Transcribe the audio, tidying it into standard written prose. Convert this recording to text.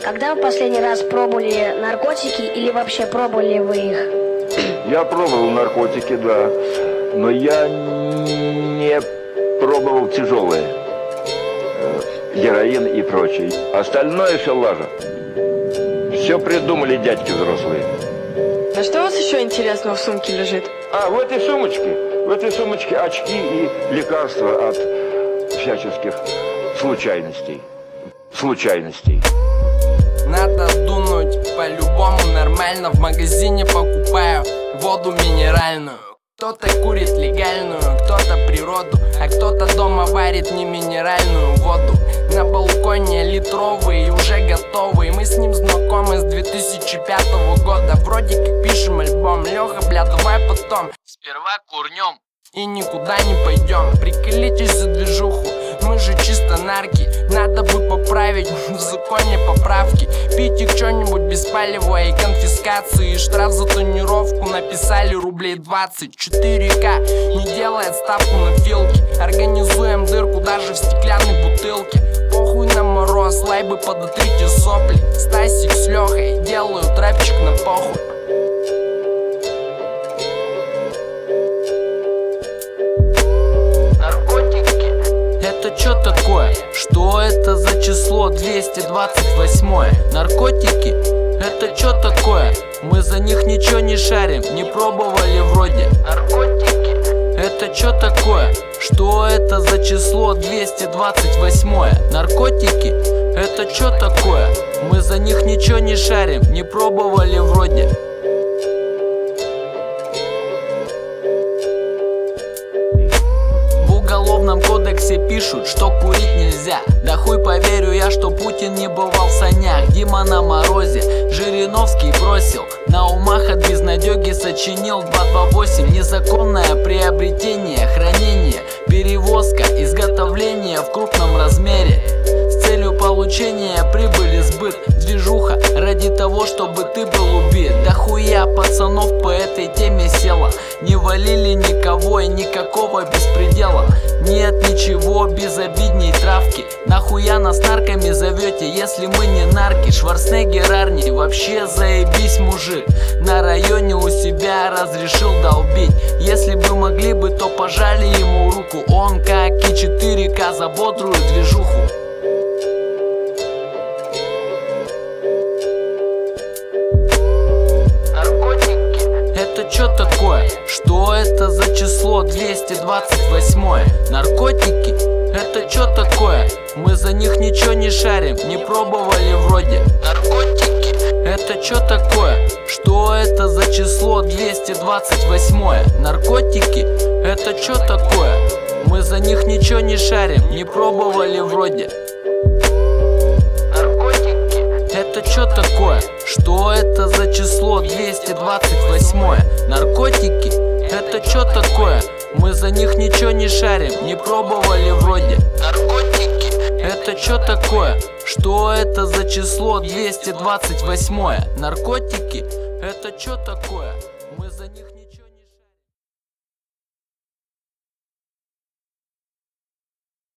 Когда вы последний раз пробовали наркотики или вообще пробовали вы их? Я пробовал наркотики, да, но я не пробовал тяжелые, героин и прочее. Остальное все лажа. Все придумали дядьки взрослые. А что у вас еще интересного в сумке лежит? В этой сумочке очки и лекарства от всяческих случайностей. Надо дунуть, по-любому нормально. В магазине покупаю воду минеральную. Кто-то курит легальную, кто-то природу, а кто-то дома варит не минеральную воду. На балконе литровые уже готовые. Мы с ним знакомы с 2005 года. Вроде как пишем альбом. Леха, бля, давай потом. Сперва курнем и никуда не пойдем. Приколитесь за движуху, мы же чисто нарки. Надо бы поправить в законе поправки. Пить их что-нибудь беспалевое и конфискации. Штраф за тонировку написали рублей 20. 4К не делает ставку на филки. Организуем дырку даже в стеклянной бутылке. Похуй на мороз, лайбы подотрите сопли. Стасик с Лехой делают рэпчик на похуй. Это чё такое? Что это за число 228? Наркотики? Это чё такое? Мы за них ничего не шарим, не пробовали вроде. Наркотики? Это чё такое? Что это за число 228? Наркотики? Это чё такое? Мы за них ничего не шарим, не пробовали вроде. В уголовном кодексе пишут, что курить нельзя. Да хуй поверю я, что Путин не бывал в санях. Дима на морозе, Жириновский бросил. На умах от безнадёги сочинил 228. Незаконное приобретение, хранение, перевозка, изготовление в крупном размере с целью получения прибыли, сбыт, движуха ради того, чтобы ты был убит. Да хуя пацанов по этой теме села. Не валили никого и никакого беспредела. Нет ничего безобидней травки. Нахуя нас нарками зовете, если мы не нарки? Шварценеггер Арни, вообще заебись мужик. На районе у себя разрешил долбить. Если бы могли бы, то пожали ему руку. Он как и 4К за бодрую движуху. Это чё такое? Что это за число 228? Наркотики? Это чё такое? Мы за них ничего не шарим, не пробовали вроде. Наркотики? Это чё такое? Что это за число 228? Наркотики? Это чё такое? Мы за них ничего не шарим, не пробовали вроде. Это чё такое? Что это за число 228? Наркотики? Это чё такое? Мы за них ничего не шарим, не пробовали вроде. Наркотики? Это чё такое? Что это за число 228? Наркотики? Это чё такое? Мы за них не